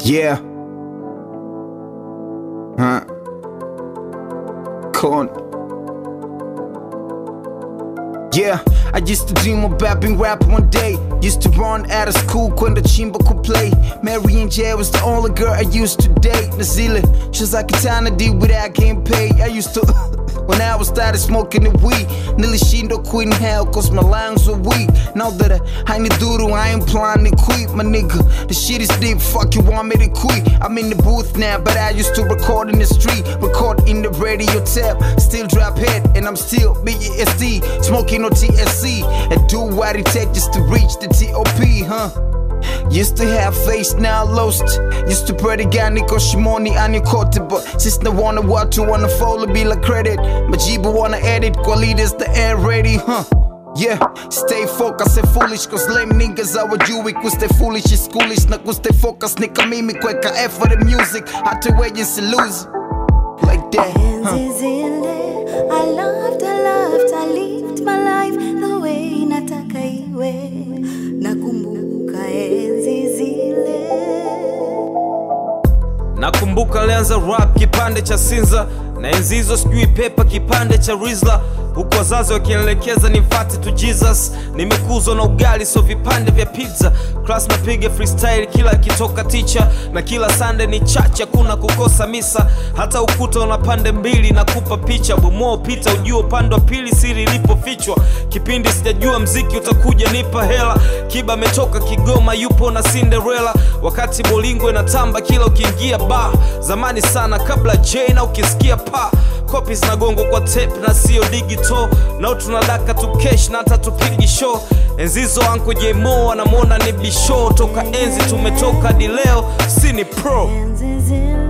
Yeah. Con. Yeah, I used to dream about being rap one day. Used to run out of school when the chimba could play. Mary and J was the only girl I used to date. Nazile, she's like a time to deal without getting paid. I used to, when I was started smoking the weed, nearly she don't quit in hell cause my lungs were weak. Now that I ain't doodle, I ain't planning to quit, my nigga. The shit is deep, fuck you want me to quit. I'm in the booth now, but I used to record in the street. Record in the radio tab, still drop head, and I'm still BESD. Smoking no TSC, and do what it takes just to reach the TOP, Used to have face, now lost. Used to pray to God, niko shimoni anikote. But since no wanna watu wanna follow be like credit. Majibu wanna edit, kwa leaders the air ready, Yeah, stay focused and foolish cause lame niggas hawajui kuste foolish is schoolish. Na kuste focus nika mimi kweka F for the music. Hata weje si lose like that, I lived my life the way nataka iwe. Nakumbuka enzi zile. Nakumbuka lianza rap kipande cha Sinza. Na enzi hizo sijui pepa kipande cha Rizla. Huku wazazi wakielekeza nifate to Jesus. Nimekuzwa na ugali so vipande vya pizza. Class napiga freestyle kila kitoka teacher. Na kila Sunday ni chacha kuna kukosa misa. Hata ukuta una pande mbili na kupa picha. Bomoa pita ujue upande wa pili siri ilipofichwa. Kipindi sijajua mziki utakuja nipa hela. Kiba metoka Kigoma yupo na Cinderella. Wakati bolingo inatamba kila ukiingia bar. Zamani sana kabla J na ukisikia pa. Copies na gongo kwa tape na sio digital. Now tunadaka tu cash na hata tupigi show. Enzizo Uncle J Mo anamwona ni bisho. Toka enzi tumetoka di leo, sini pro.